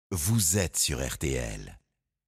Vous êtes sur RTL.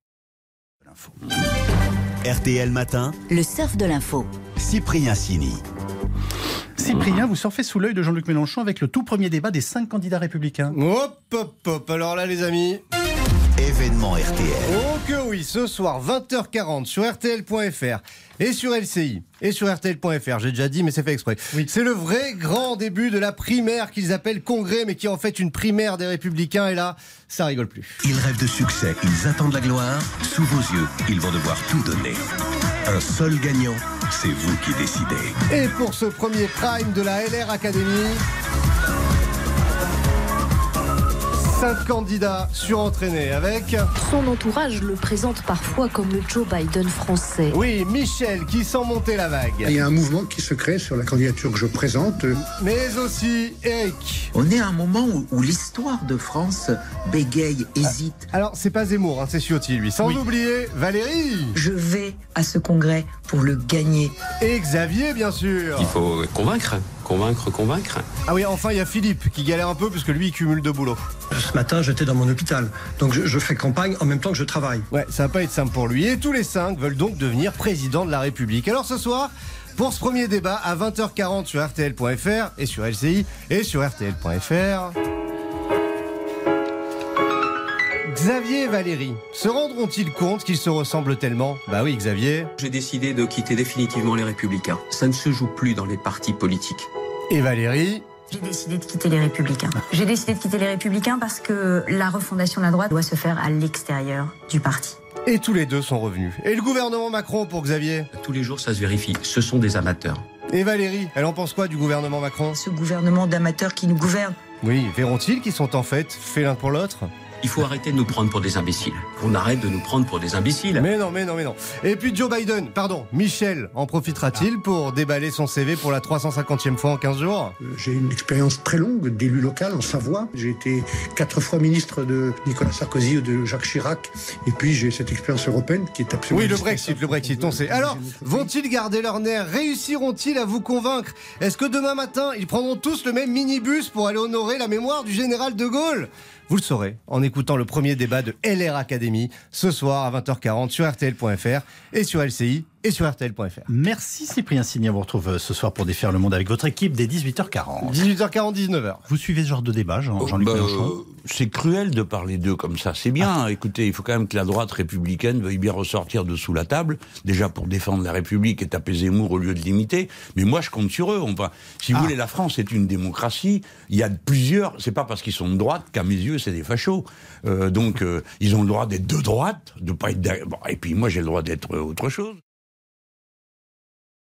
RTL Matin, le surf de l'info. Cyprien Sini. Cyprien, vous surfez sous l'œil de Jean-Luc Mélenchon avec le tout premier débat des 5 candidats républicains. Hop, hop, hop. Alors là, les amis. Événement RTL. Oh que oui, ce soir, 20h40 sur RTL.fr et sur LCI et sur RTL.fr. J'ai déjà dit, mais c'est fait exprès. Oui. C'est le vrai grand début de la primaire qu'ils appellent congrès, mais qui est en fait une primaire des Républicains. Et là, ça rigole plus. Ils rêvent de succès, ils attendent la gloire. Sous vos yeux, ils vont devoir tout donner. Un seul gagnant, c'est vous qui décidez. Et pour ce premier prime de la LR Academy, 5 candidats surentraînés avec... Son entourage le présente parfois comme le Joe Biden français. Oui, Michel qui sent monter la vague. Il y a un mouvement qui se crée sur la candidature que je présente. Mais aussi Eric. On est à un moment où l'histoire de France bégaye, hésite. Alors, c'est pas Zemmour, c'est Ciotti, lui. Sans oublier Valérie. Je vais à ce congrès pour le gagner. Et Xavier, bien sûr. Il faut convaincre. Ah oui, enfin, il y a Philippe qui galère un peu parce que lui, il cumule 2 boulots. Ce matin, j'étais dans mon hôpital. Donc, je fais campagne en même temps que je travaille. Ouais, ça va pas être simple pour lui. Et tous les 5 veulent donc devenir président de la République. Alors ce soir, pour ce premier débat, à 20h40 sur RTL.fr et sur LCI et sur RTL.fr... Xavier et Valérie se rendront-ils compte qu'ils se ressemblent tellement ? Bah oui, Xavier. J'ai décidé de quitter définitivement les Républicains. Ça ne se joue plus dans les partis politiques. Et Valérie ? J'ai décidé de quitter les Républicains. J'ai décidé de quitter les Républicains parce que la refondation de la droite doit se faire à l'extérieur du parti. Et tous les deux sont revenus. Et le gouvernement Macron pour Xavier ? Tous les jours, ça se vérifie. Ce sont des amateurs. Et Valérie, elle en pense quoi du gouvernement Macron ? Ce gouvernement d'amateurs qui nous gouverne. Oui, verront-ils qu'ils sont en fait faits l'un pour l'autre ? Il faut arrêter de nous prendre pour des imbéciles. On arrête de nous prendre pour des imbéciles. Mais non. Et puis Michel, en profitera-t-il pour déballer son CV pour la 350e fois en 15 jours ? J'ai une expérience très longue d'élu local en Savoie. J'ai été 4 fois ministre de Nicolas Sarkozy ou de Jacques Chirac. Et puis j'ai cette expérience européenne qui est absolument... Oui, le Brexit, on sait. Alors, vont-ils garder leur nerf ? Réussiront-ils à vous convaincre ? Est-ce que demain matin, ils prendront tous le même minibus pour aller honorer la mémoire du général de Gaulle ? Vous le saurez en écoutant le premier débat de LR Academy ce soir à 20h40 sur RTL.fr et sur LCI et sur RTL.fr. Merci Cyprien Sini, on vous retrouve ce soir pour défaire le monde avec votre équipe dès 18h40. 18h40, 19h. Vous suivez ce genre de débat, Jean-Luc Mélenchon ? C'est cruel de parler d'eux comme ça. C'est bien. Écoutez, il faut quand même que la droite républicaine veuille bien ressortir de sous la table, déjà pour défendre la République et taper Zemmour au lieu de l'imiter. Mais moi, je compte sur eux. Si vous voulez, la France est une démocratie. Il y a plusieurs. C'est pas parce qu'ils sont de droite qu'à mes yeux, c'est des fachos. Donc, ils ont le droit d'être de droite, de pas être. Bon, et puis moi, j'ai le droit d'être autre chose.